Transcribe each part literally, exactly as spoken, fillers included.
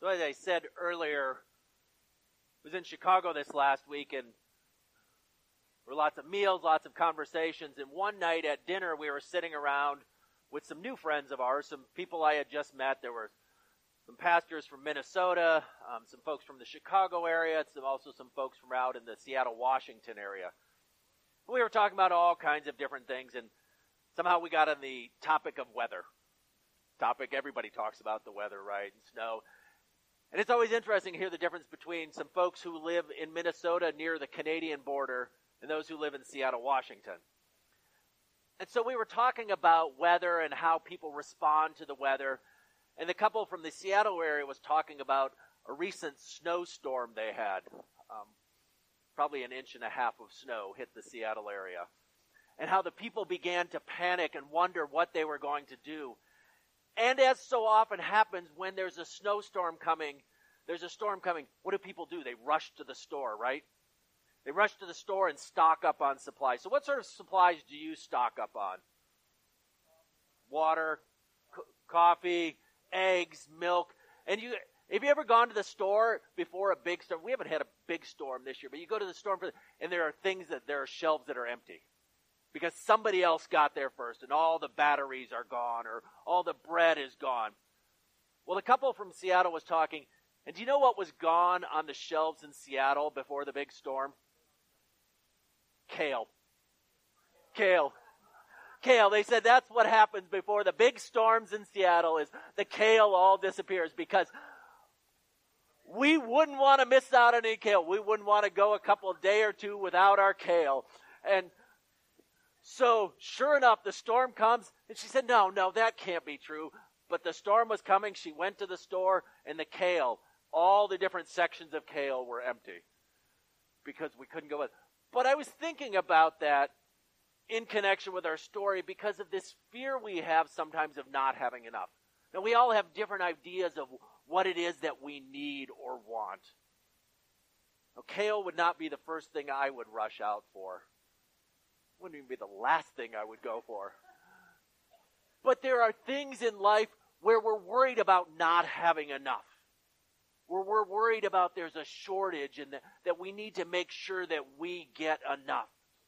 So as I said earlier, I was in Chicago this last week, and there were lots of meals, lots of conversations, and one night at dinner we were sitting around with some new friends of ours, some people I had just met. There were some pastors from Minnesota, um, some folks from the Chicago area, some, also some folks from out in the Seattle, Washington area. We were talking about all kinds of different things, and somehow we got on the topic of weather. Topic everybody talks about, the weather, right, and snow. And it's always interesting to hear the difference between some folks who live in Minnesota near the Canadian border and those who live in Seattle, Washington. And so we were talking about weather and how people respond to the weather. And the couple from the Seattle area was talking about a recent snowstorm they had. Um, probably an inch and a half of snow hit the Seattle area. And how the people began to panic and wonder what they were going to do. And as so often happens when there's a snowstorm coming, there's a storm coming, what do people do? They rush to the store, right? They rush to the store and stock up on supplies. So what sort of supplies do you stock up on? Water, co- coffee, eggs, milk. And you, have you ever gone to the store before a big storm? We haven't had a big storm this year, but you go to the store and there are things that, there are shelves that are empty. Because somebody else got there first, and all the batteries are gone, or all the bread is gone. Well, the couple from Seattle was talking, and do you know what was gone on the shelves in Seattle before the big storm? Kale. Kale. Kale. They said that's what happens before the big storms in Seattle is the kale all disappears, because we wouldn't want to miss out on any kale. We wouldn't want to go a couple of day or two without our kale. And so, sure enough, the storm comes, and she said, no, no, that can't be true. But the storm was coming, she went to the store, and the kale, all the different sections of kale were empty. Because we couldn't go with it. But I was thinking about that in connection with our story because of this fear we have sometimes of not having enough. Now, we all have different ideas of what it is that we need or want. Now, kale would not be the first thing I would rush out for. Wouldn't even be the last thing I would go for. But there are things in life where we're worried about not having enough. Where we're worried about there's a shortage and that, that we need to make sure that we get enough.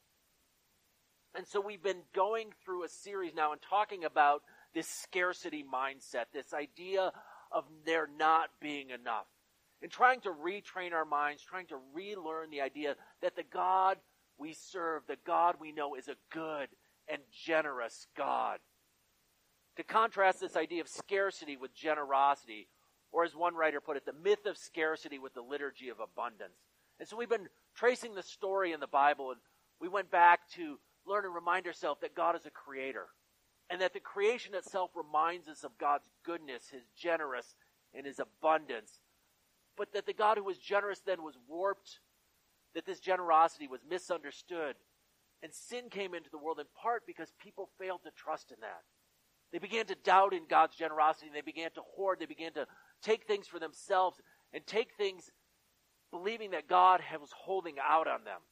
And so we've been going through a series now and talking about this scarcity mindset, this idea of there not being enough. And trying to retrain our minds, trying to relearn the idea that the God we serve, the God we know, is a good and generous God. To contrast this idea of scarcity with generosity, or as one writer put it, the myth of scarcity with the liturgy of abundance. And so we've been tracing the story in the Bible, and we went back to learn and remind ourselves that God is a creator, and that the creation itself reminds us of God's goodness, his generous, and his abundance. But that the God who was generous then was warped, that this generosity was misunderstood, and sin came into the world in part because people failed to trust in that. They began to doubt in God's generosity, and they began to hoard, they began to take things for themselves, and take things believing that God was holding out on them.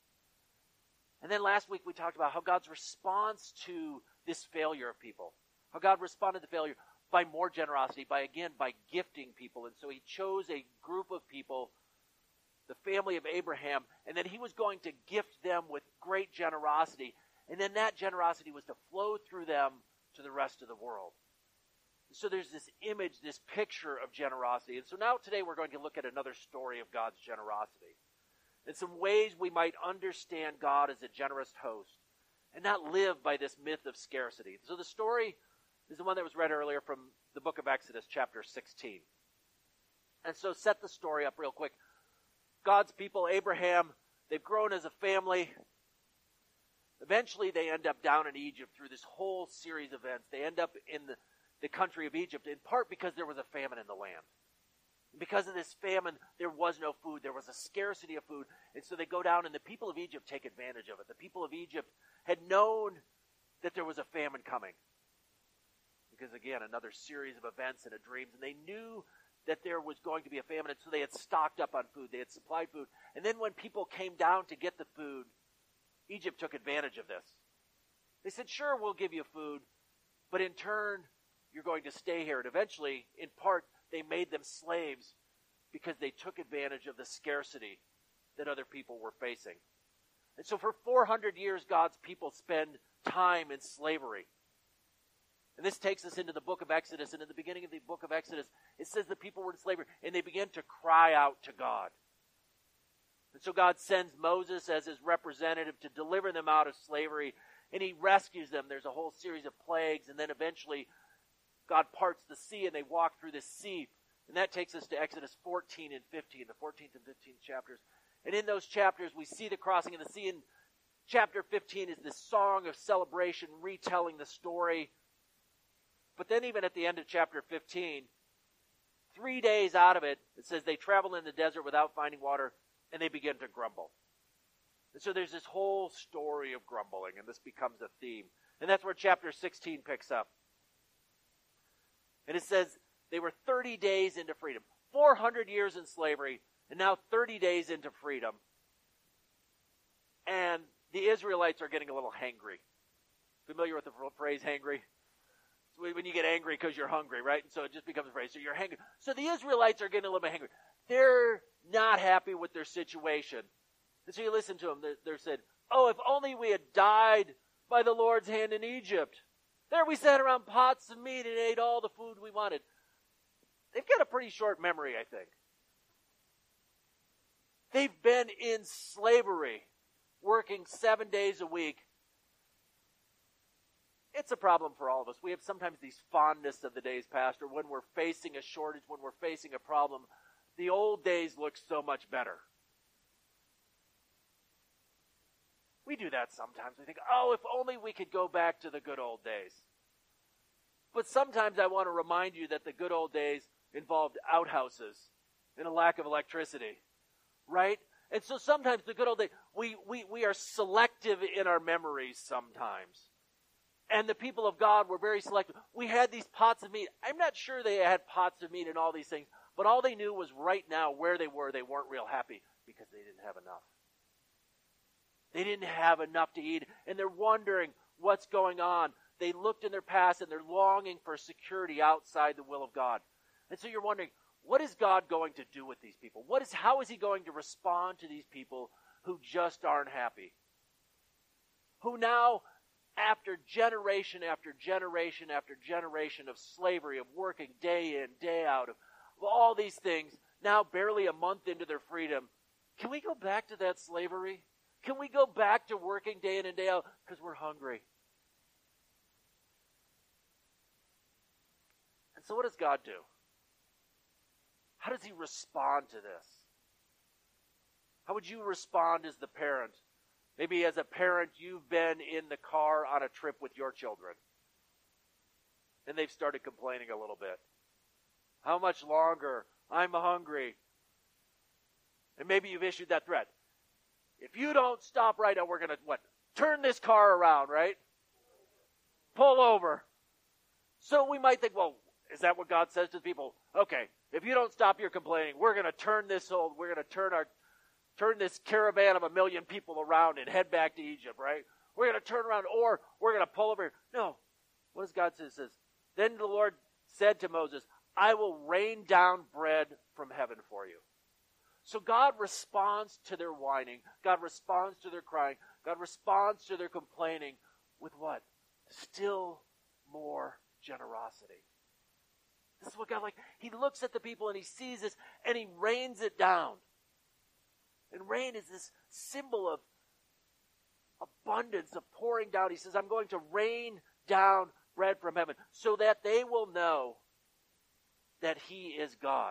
And then last week we talked about how God's response to this failure of people, how God responded to failure by more generosity, by again, by gifting people. And so he chose a group of people, the family of Abraham, and then he was going to gift them with great generosity. And then that generosity was to flow through them to the rest of the world. So there's this image, this picture of generosity. And so now today we're going to look at another story of God's generosity. And some ways we might understand God as a generous host and not live by this myth of scarcity. So the story is the one that was read earlier from the book of Exodus, chapter sixteen. And so set the story up real quick. God's people, Abraham, they've grown as a family. Eventually they end up down in Egypt through this whole series of events. They end up in the, the country of Egypt, in part because there was a famine in the land. And because of this famine, there was no food. There was a scarcity of food. And so they go down, and the people of Egypt take advantage of it. The people of Egypt had known that there was a famine coming. Because again, another series of events and a dreams. And they knew that there was going to be a famine, and so they had stocked up on food. They had supplied food. And then when people came down to get the food, Egypt took advantage of this. They said, sure, we'll give you food, but in turn, you're going to stay here. And eventually, in part, they made them slaves because they took advantage of the scarcity that other people were facing. And so for four hundred years, God's people spend time in slavery. And this takes us into the book of Exodus. And in the beginning of the book of Exodus, it says the people were in slavery, and they began to cry out to God. And so God sends Moses as his representative to deliver them out of slavery, and he rescues them. There's a whole series of plagues, and then eventually God parts the sea, and they walk through the sea. And that takes us to Exodus fourteen and fifteen, the fourteenth and fifteenth chapters. And in those chapters, we see the crossing of the sea. And chapter fifteen is this song of celebration, retelling the story. But then even at the end of chapter fifteen, three days out of it, it says they travel in the desert without finding water, and they begin to grumble. And so there's this whole story of grumbling, and this becomes a theme. And that's where chapter sixteen picks up. And it says they were thirty days into freedom. four hundred years in slavery, and now thirty days into freedom. And the Israelites are getting a little hangry. Familiar with the phrase hangry? It's when you get angry because you're hungry, right? And so it just becomes a phrase. So you're hangry. So the Israelites are getting a little bit hangry. They're not happy with their situation. And so you listen to them. They're, they're said, oh, if only we had died by the Lord's hand in Egypt. There we sat around pots of meat and ate all the food we wanted. They've got a pretty short memory, I think. They've been in slavery, working seven days a week. It's a problem for all of us. We have sometimes these fondness of the days past, or when we're facing a shortage, when we're facing a problem. The old days look so much better. We do that sometimes. We think, oh, if only we could go back to the good old days. But sometimes I want to remind you that the good old days involved outhouses and a lack of electricity, right? And so sometimes the good old days, we, we, we are selective in our memories sometimes. And the people of God were very selective. We had these pots of meat. I'm not sure they had pots of meat and all these things, but all they knew was right now where they were, they weren't real happy because they didn't have enough. They didn't have enough to eat, and they're wondering what's going on. They looked in their past, and they're longing for security outside the will of God. And so you're wondering, what is God going to do with these people? What is, how is he going to respond to these people who just aren't happy? Who now, after generation after generation after generation of slavery, of working day in, day out, of, of all these things, now barely a month into their freedom, can we go back to that slavery? Can we go back to working day in and day out because we're hungry? And so what does God do? How does he respond to this? How would you respond as the parent? Maybe as a parent, you've been in the car on a trip with your children, and they've started complaining a little bit. How much longer? I'm hungry. And maybe you've issued that threat. If you don't stop right now, we're going to, what, turn this car around, right? Pull over. So we might think, well, is that what God says to people? Okay, if you don't stop your complaining, we're going to turn this old, we're going to turn our, turn this caravan of a million people around and head back to Egypt, right? We're going to turn around, or we're going to pull over. No. What does God say? It says, then the Lord said to Moses, I will rain down bread from heaven for you. So God responds to their whining. God responds to their crying. God responds to their complaining with what? Still more generosity. This is what God like. He looks at the people and he sees this and he rains it down. And rain is this symbol of abundance, of pouring down. He says, I'm going to rain down bread from heaven so that they will know that he is God.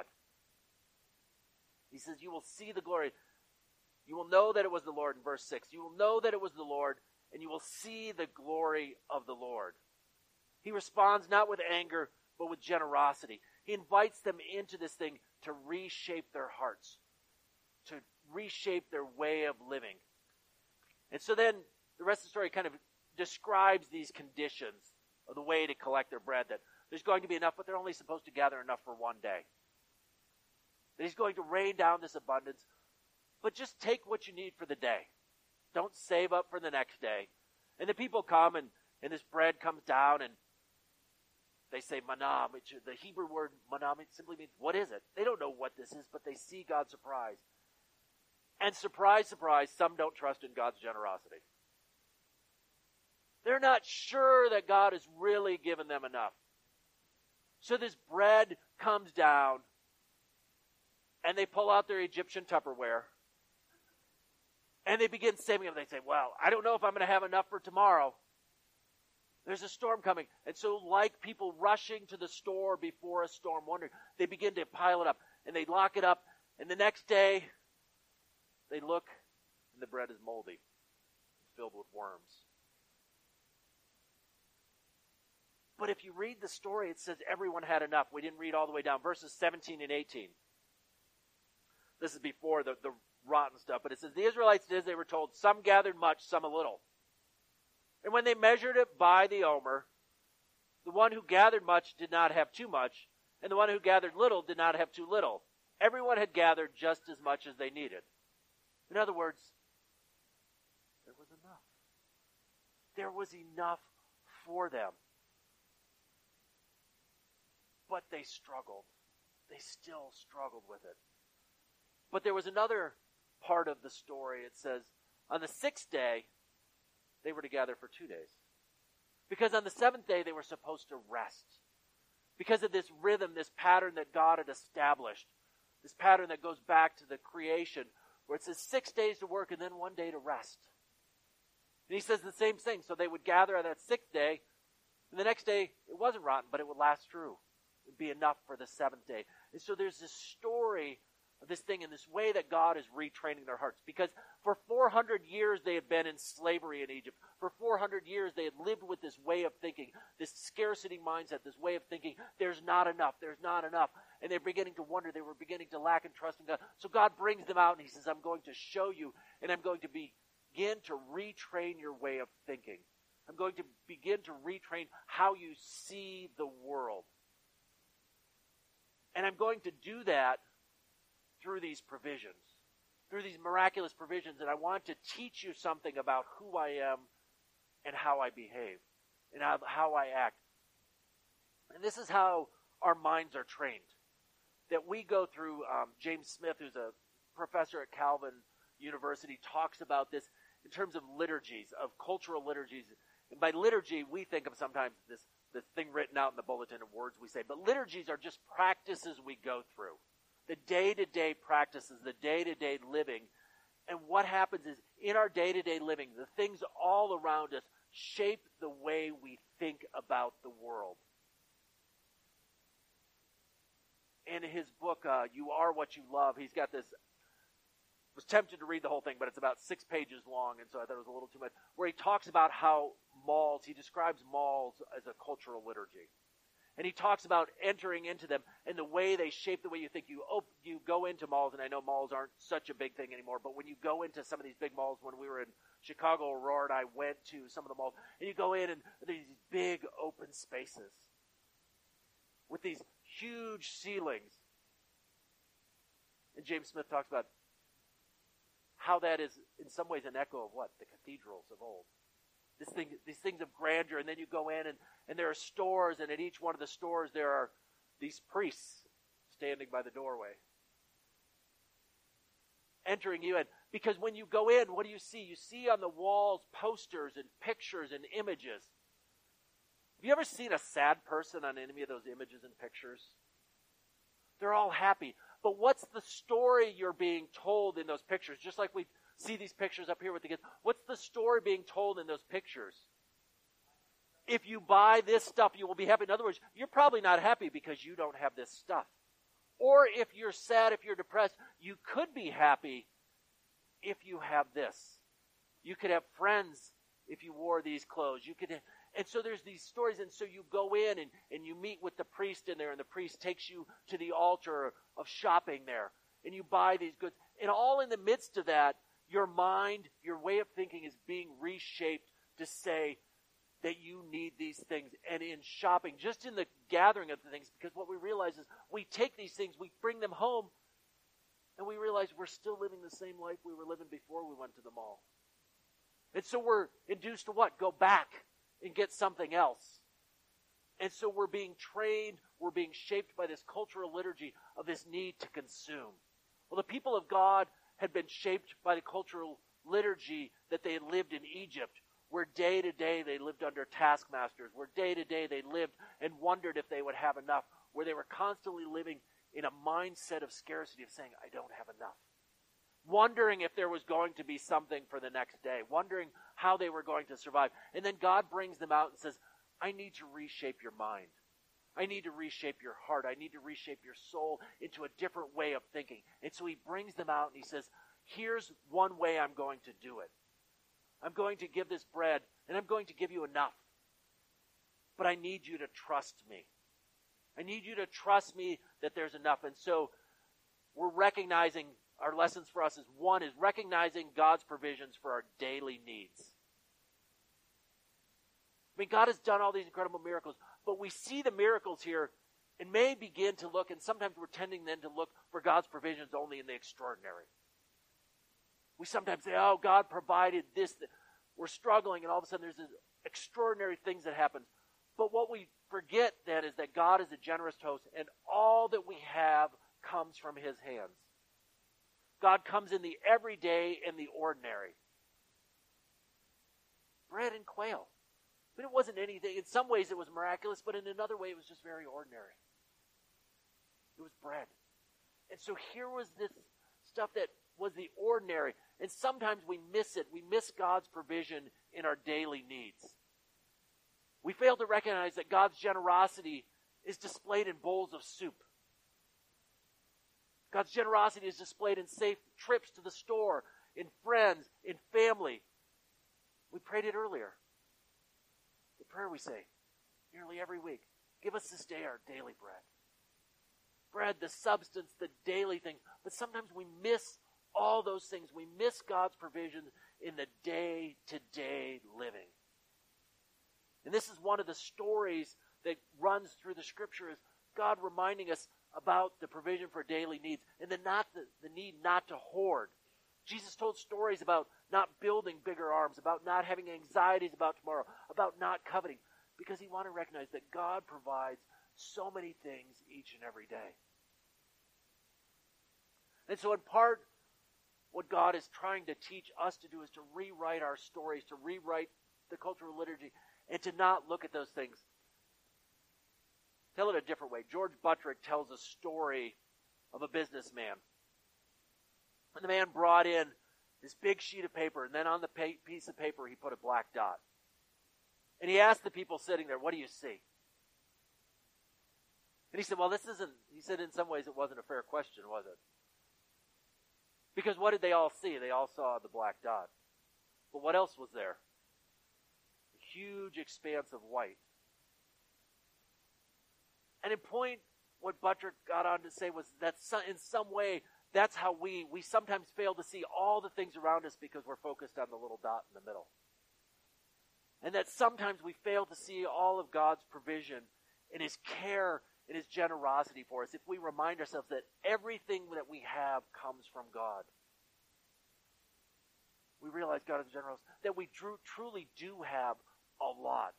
He says, you will see the glory. You will know that it was the Lord in verse six. You will know that it was the Lord, and you will see the glory of the Lord. He responds not with anger, but with generosity. He invites them into this thing to reshape their hearts, to reshape their way of living. And so then the rest of the story kind of describes these conditions of the way to collect their bread, that there's going to be enough, but they're only supposed to gather enough for one day. That he's going to rain down this abundance, but just take what you need for the day. Don't save up for the next day. And the people come, and, and this bread comes down, and They say manna, which the Hebrew word manna simply means, what is it? They don't know what this is, but they see God's surprise. And surprise, surprise, some don't trust in God's generosity. They're not sure that God has really given them enough. So this bread comes down, and they pull out their Egyptian Tupperware, and they begin saving them. They say, well, I don't know if I'm going to have enough for tomorrow. There's a storm coming. And so like people rushing to the store before a storm, wondering, they begin to pile it up, and they lock it up, and the next day, they look, and the bread is moldy, filled with worms. But if you read the story, it says everyone had enough. We didn't read all the way down. Verses seventeen and eighteen. This is before the, the rotten stuff. But it says, the Israelites did as they were told. Some gathered much, some a little. And when they measured it by the omer, the one who gathered much did not have too much, and the one who gathered little did not have too little. Everyone had gathered just as much as they needed. In other words, there was enough. There was enough for them. But they struggled. They still struggled with it. But there was another part of the story. It says, on the sixth day, they were to gather for two days. Because on the seventh day, they were supposed to rest. Because of this rhythm, this pattern that God had established. This pattern that goes back to the creation, where it says six days to work and then one day to rest. And he says the same thing. So they would gather on that sixth day, and the next day, it wasn't rotten, but it would last through. It would be enough for the seventh day. And so there's this story of this thing in this way that God is retraining their hearts. Because for four hundred years they had been in slavery in Egypt. For four hundred years they had lived with this way of thinking, this scarcity mindset, this way of thinking, there's not enough, there's not enough. And they're beginning to wonder, they were beginning to lack in trust in God. So God brings them out and he says, I'm going to show you, and I'm going to begin to retrain your way of thinking. I'm going to begin to retrain how you see the world. And I'm going to do that through these provisions, through these miraculous provisions. And I want to teach you something about who I am and how I behave and how, how I act. And this is how our minds are trained. That we go through, um, James Smith, who's a professor at Calvin University, talks about this in terms of liturgies, of cultural liturgies. And by liturgy, we think of sometimes this the thing written out in the bulletin of words we say. But liturgies are just practices we go through. The day-to-day practices, the day-to-day living. And what happens is, in our day-to-day living, the things all around us shape the way we think about the world. In his book, uh, You Are What You Love, he's got this, I was tempted to read the whole thing, but it's about six pages long, and so I thought it was a little too much, where he talks about how malls, he describes malls as a cultural liturgy. And he talks about entering into them and the way they shape the way you think. You op- you go into malls, and I know malls aren't such a big thing anymore, but when you go into some of these big malls, when we were in Chicago, Aurora and I went to some of the malls, and you go in and there's these big open spaces with these huge ceilings. And James Smith talks about how that is in some ways an echo of what? The cathedrals of old. This thing, these things of grandeur, and then you go in and, and there are stores, and at each one of the stores there are these priests standing by the doorway, entering you in. Because when you go in, what do you see? You see on the walls posters and pictures and images. Have you ever seen a sad person on any of those images and pictures? They're all happy. But what's the story you're being told in those pictures? Just like we see these pictures up here with the kids. What's the story being told in those pictures? If you buy this stuff, you will be happy. In other words, you're probably not happy because you don't have this stuff. Or if you're sad, if you're depressed, you could be happy if you have this. You could have friends if you wore these clothes. You could, and so there's these stories, and so you go in and, and you meet with the priest in there, and the priest takes you to the altar of shopping there, and you buy these goods. And all in the midst of that, your mind, your way of thinking is being reshaped to say that you need these things. And in shopping, just in the gathering of the things, because what we realize is we take these things, we bring them home, and we realize we're still living the same life we were living before we went to the mall. And so we're induced to what? Go back and get something else. And so we're being trained, we're being shaped by this cultural liturgy of this need to consume. Well, the people of God had been shaped by the cultural liturgy that they had lived in Egypt, where day to day they lived under taskmasters, where day to day they lived and wondered if they would have enough, where they were constantly living in a mindset of scarcity, of saying, I don't have enough. Wondering if there was going to be something for the next day, wondering how they were going to survive. And then God brings them out and says, I need to reshape your mind. I need to reshape your heart. I need to reshape your soul into a different way of thinking. And so he brings them out and he says, here's one way I'm going to do it. I'm going to give this bread, and I'm going to give you enough. But I need you to trust me. I need you to trust me that there's enough. And so we're recognizing, our lessons for us is one is recognizing God's provisions for our daily needs. I mean, God has done all these incredible miracles, but we see the miracles here and may begin to look, and sometimes we're tending then to look for God's provisions only in the extraordinary. We sometimes say, oh, God provided this. We're struggling, and all of a sudden there's this extraordinary things that happen. But what we forget then is that God is a generous host, and all that we have comes from his hands. God comes in the everyday and the ordinary. Bread and quail. But it wasn't anything. In some ways it was miraculous, but in another way it was just very ordinary. It was bread. And so here was this stuff that was the ordinary. And sometimes we miss it. We miss God's provision in our daily needs. We fail to recognize that God's generosity is displayed in bowls of soup. God's generosity is displayed in safe trips to the store, in friends, in family. We prayed it earlier. The prayer we say nearly every week. Give us this day our daily bread. Bread, the substance, the daily thing. But sometimes we miss all those things. We miss God's provision in the day-to-day living. And this is one of the stories that runs through the scripture, is God reminding us about the provision for daily needs and the, not the, the need not to hoard. Jesus told stories about not building bigger arms, about not having anxieties about tomorrow, about not coveting, because he wanted to recognize that God provides so many things each and every day. And so in part, what God is trying to teach us to do is to rewrite our stories, to rewrite the cultural liturgy, and to not look at those things. Tell it a different way. George Buttrick tells a story of a businessman. And the man brought in this big sheet of paper, and then on the pa- piece of paper he put a black dot. And he asked the people sitting there, what do you see? And he said, well, this isn't, he said in some ways it wasn't a fair question, was it? Because what did they all see? They all saw the black dot. But what else was there? A huge expanse of white. And in point, what Buttrick got on to say was that in some way, that's how we, we sometimes fail to see all the things around us because we're focused on the little dot in the middle. And that sometimes we fail to see all of God's provision and his care and his generosity for us if we remind ourselves that everything that we have comes from God. We realize God is generous, that we tr- truly do have a lot.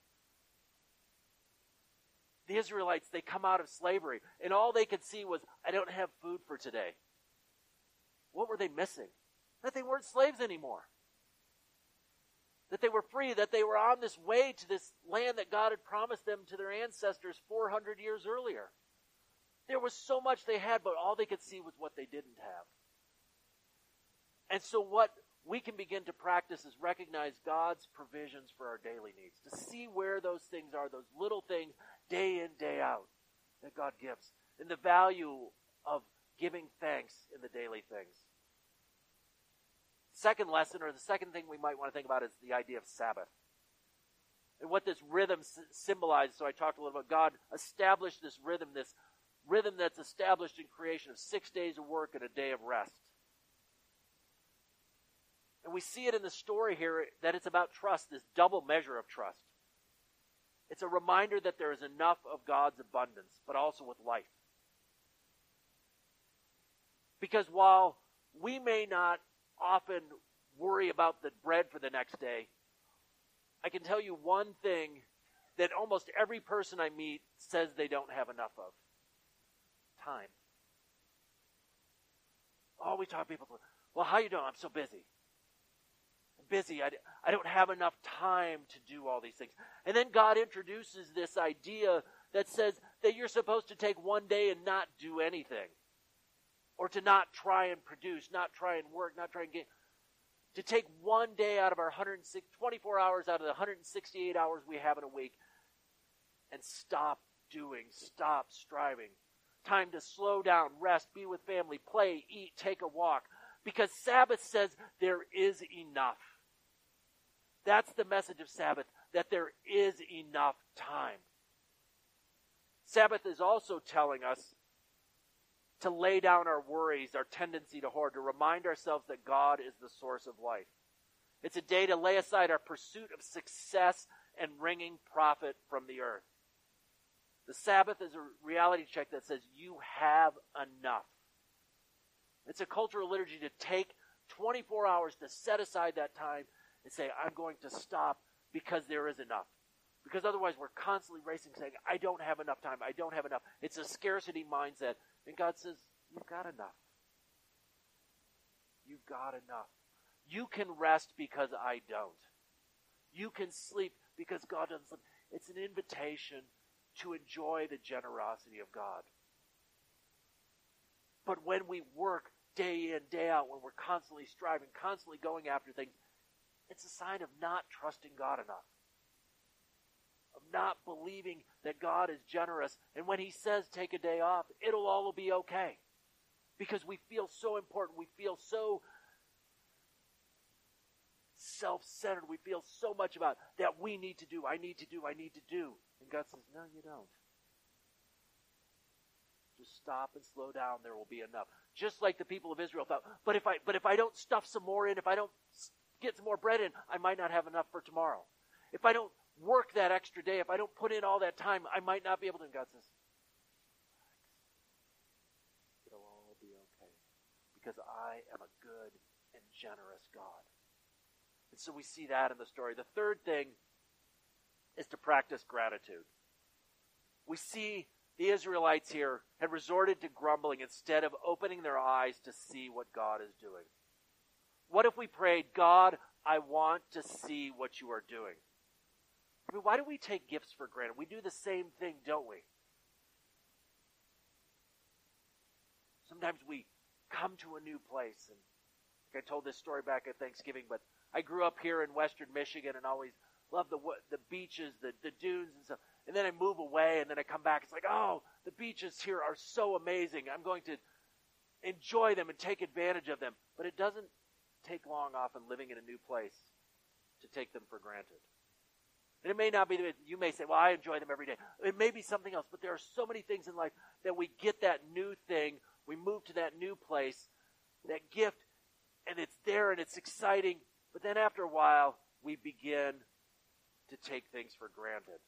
The Israelites, they come out of slavery, and all they could see was, I don't have food for today. What were they missing? That they weren't slaves anymore. That they were free, that they were on this way to this land that God had promised them to their ancestors four hundred years earlier. There was so much they had, but all they could see was what they didn't have. And so what we can begin to practice is recognize God's provisions for our daily needs. To see where those things are, those little things, day in, day out, that God gives. And the value of giving thanks in the daily things. Second lesson, or the second thing we might want to think about, is the idea of Sabbath. And what this rhythm s- symbolizes. So I talked a little about God established this rhythm, this rhythm that's established in creation of six days of work and a day of rest. And we see it in the story here that it's about trust, this double measure of trust. It's a reminder that there is enough of God's abundance, but also with life. Because while we may not often worry about the bread for the next day, I can tell you one thing that almost every person I meet says they don't have enough of. Time. Oh, we talk to people, well, how you doing? I'm so busy. I'm busy. I, I don't have enough time to do all these things. And then God introduces this idea that says that you're supposed to take one day and not do anything. Or to not try and produce, not try and work, not try and get... To take one day out of our one hundred twenty-four hours out of the one hundred sixty-eight hours we have in a week and stop doing, stop striving. Time to slow down, rest, be with family, play, eat, take a walk. Because Sabbath says there is enough. That's the message of Sabbath, that there is enough time. Sabbath is also telling us to lay down our worries, our tendency to hoard, to remind ourselves that God is the source of life. It's a day to lay aside our pursuit of success and wringing profit from the earth. The Sabbath is a reality check that says you have enough. It's a cultural liturgy to take twenty-four hours to set aside that time and say, I'm going to stop because there is enough. Because otherwise we're constantly racing saying, I don't have enough time, I don't have enough. It's a scarcity mindset. And God says, you've got enough. You've got enough. You can rest because I don't. You can sleep because God doesn't sleep. It's an invitation to enjoy the generosity of God. But when we work day in, day out, when we're constantly striving, constantly going after things, it's a sign of not trusting God enough. Of not believing that God is generous. And when he says take a day off, it'll all be okay. Because we feel so important. We feel so self-centered. We feel so much about that we need to do, I need to do, I need to do. And God says, no, you don't. Just stop and slow down. There will be enough. Just like the people of Israel thought, but if I but if I don't stuff some more in, if I don't get some more bread in, I might not have enough for tomorrow. If I don't work that extra day, if I don't put in all that time, I might not be able to. And God says, it'll all be okay. Because I am a good and generous God. And so we see that in the story. The third thing is to practice gratitude. We see the Israelites here had resorted to grumbling instead of opening their eyes to see what God is doing. What if we prayed, God, I want to see what you are doing? I mean, why do we take gifts for granted? We do the same thing, don't we? Sometimes we come to a new place. And I told this story back at Thanksgiving, but I grew up here in western Michigan and always loved the the beaches, the, the dunes and stuff. And then I move away and then I come back. It's like, oh, the beaches here are so amazing. I'm going to enjoy them and take advantage of them. But it doesn't take long often living in a new place to take them for granted. And it may not be, that you may say, well, I enjoy them every day. It may be something else, but there are so many things in life that we get that new thing, we move to that new place, that gift, and it's there and it's exciting, but then after a while, we begin to take things for granted.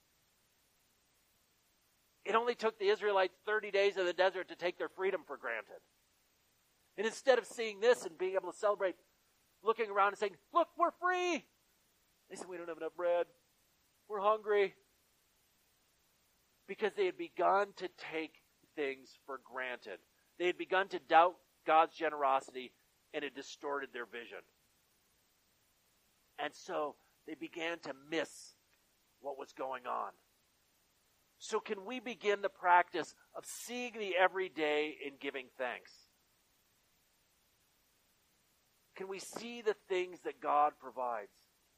It only took the Israelites thirty days in the desert to take their freedom for granted. And instead of seeing this and being able to celebrate, looking around and saying, look, we're free. They said, we don't have enough bread. We're hungry. Because they had begun to take things for granted. They had begun to doubt God's generosity, and it distorted their vision. And so they began to miss what was going on. So can we begin the practice of seeing the everyday and giving thanks? Can we see the things that God provides?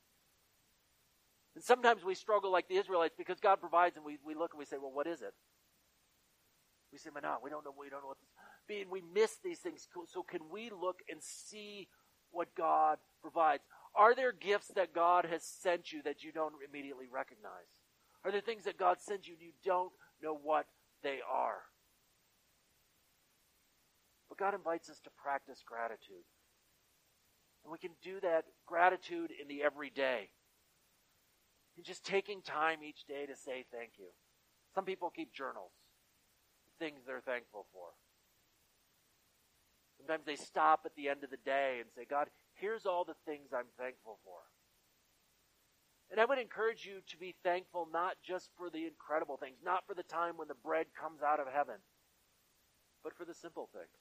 And sometimes we struggle like the Israelites because God provides and we, we look and we say, well, what is it? We say, well, no, we don't know, we don't know what this is. We miss these things. So can we look and see what God provides? Are there gifts that God has sent you that you don't immediately recognize? Are there things that God sends you and you don't know what they are? But God invites us to practice gratitude. And we can do that gratitude in the everyday. And just taking time each day to say thank you. Some people keep journals, things they're thankful for. Sometimes they stop at the end of the day and say, God, here's all the things I'm thankful for. And I would encourage you to be thankful not just for the incredible things, not for the time when the bread comes out of heaven, but for the simple things.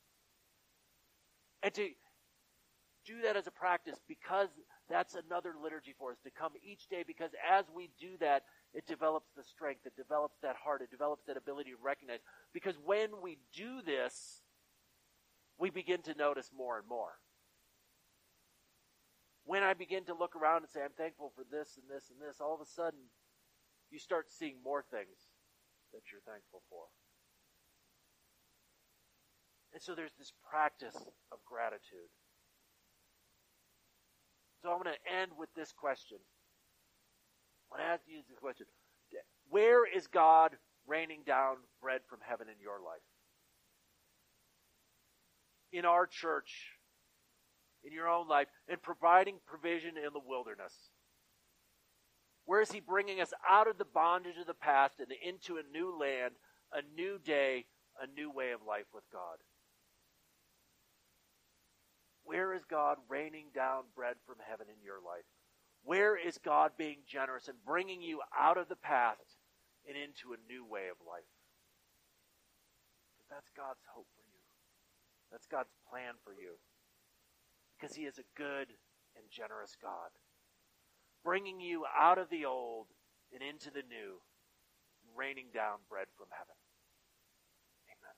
And to do that as a practice, because that's another liturgy for us, to come each day, because as we do that, it develops the strength, it develops that heart, it develops that ability to recognize. Because when we do this, we begin to notice more and more. When I begin to look around and say, I'm thankful for this and this and this, all of a sudden, you start seeing more things that you're thankful for. And so there's this practice of gratitude. So I'm going to end with this question. I want to ask you this question. Where is God raining down bread from heaven in your life? In our church, in your own life, and providing provision in the wilderness? Where is he bringing us out of the bondage of the past and into a new land, a new day, a new way of life with God? Where is God raining down bread from heaven in your life? Where is God being generous and bringing you out of the past and into a new way of life? Because that's God's hope for you. That's God's plan for you. Because he is a good and generous God, bringing you out of the old and into the new, raining down bread from heaven. Amen.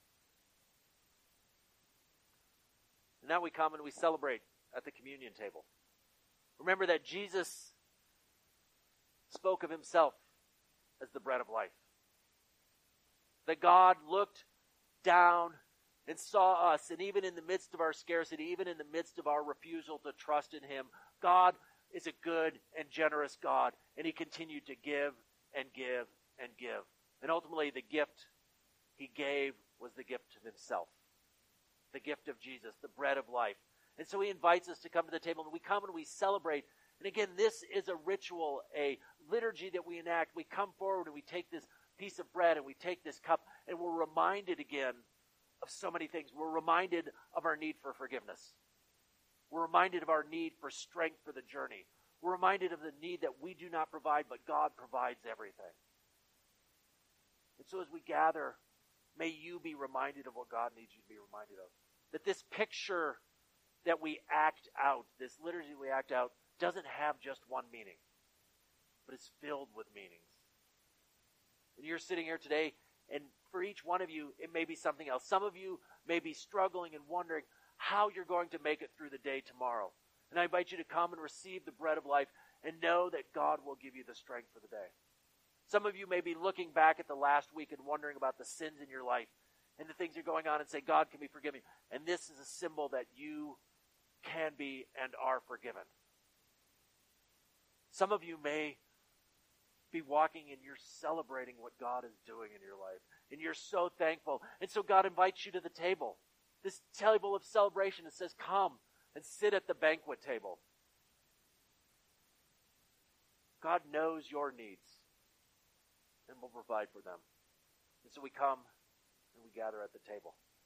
And now we come and we celebrate at the communion table. Remember that Jesus spoke of himself as the bread of life. That God looked down and saw us, and even in the midst of our scarcity, even in the midst of our refusal to trust in him, God is a good and generous God, and he continued to give and give and give. And ultimately, the gift he gave was the gift of himself, the gift of Jesus, the bread of life. And so he invites us to come to the table, and we come and we celebrate. And again, this is a ritual, a liturgy that we enact. We come forward and we take this piece of bread and we take this cup, and we're reminded again of so many things. We're reminded of our need for forgiveness. We're reminded of our need for strength for the journey. We're reminded of the need that we do not provide, but God provides everything. And so as we gather, may you be reminded of what God needs you to be reminded of. That this picture that we act out, this liturgy we act out, doesn't have just one meaning, but it's filled with meanings. And you're sitting here today, and for each one of you, it may be something else. Some of you may be struggling and wondering how you're going to make it through the day tomorrow. And I invite you to come and receive the bread of life and know that God will give you the strength for the day. Some of you may be looking back at the last week and wondering about the sins in your life and the things that are going on and say, God, can we forgive me? And this is a symbol that you can be and are forgiven. Some of you may be walking and you're celebrating what God is doing in your life. And you're so thankful. And so God invites you to the table. This table of celebration. It says, come and sit at the banquet table. God knows your needs and will provide for them. And so we come and we gather at the table.